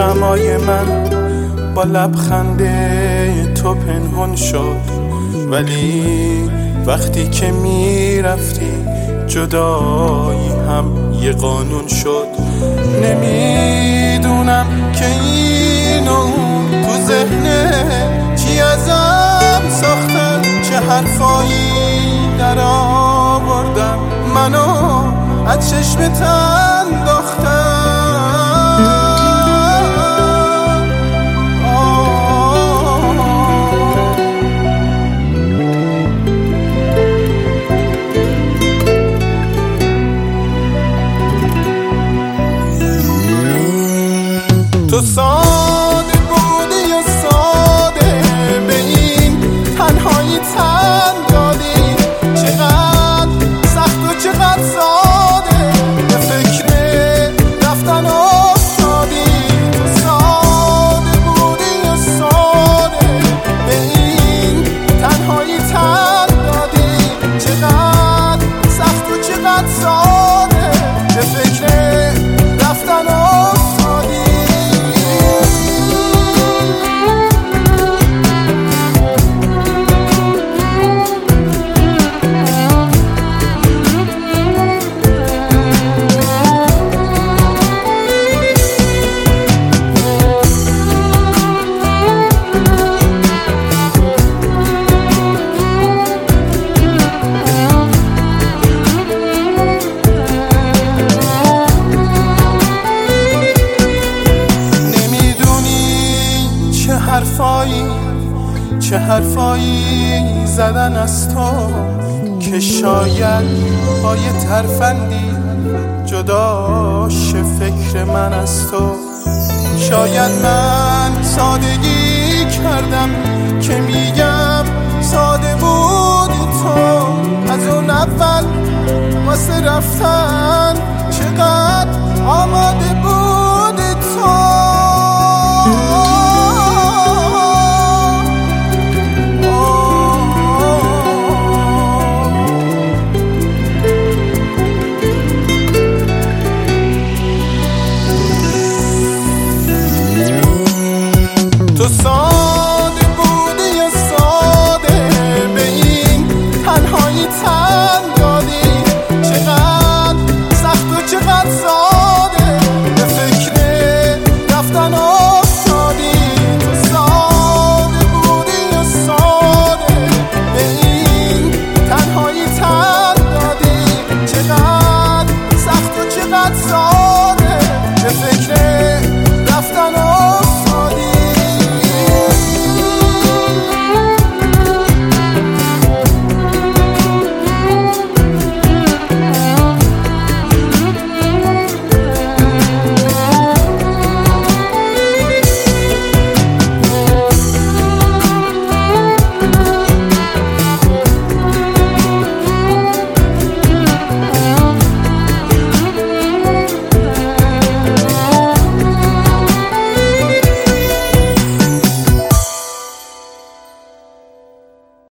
دمای من با لبخنده تو پنهان شد، ولی وقتی که میرفتی جدایی هم یه قانون شد. نمیدونم که این و تو ذهنه چی ازم ساختن، چه حرفایی در آوردن منو از چشمت انداختن. تو ساده بودی و ساده به این تنهایی تن دادی، چقدر سخت و چقدر ساده به فکر رفتن افتادی. تو ساده بودی و ساده به این تنهایی تن دادی، چقدر سخت و چقدر ساده به فکر رفتن افتادی. چه حرفایی زدن از تو که شاید با یه ترفندی جداش فکر من از تو. شاید من سادگی کردم که میگم ساده بودی تو، از اون اول واسه رفتن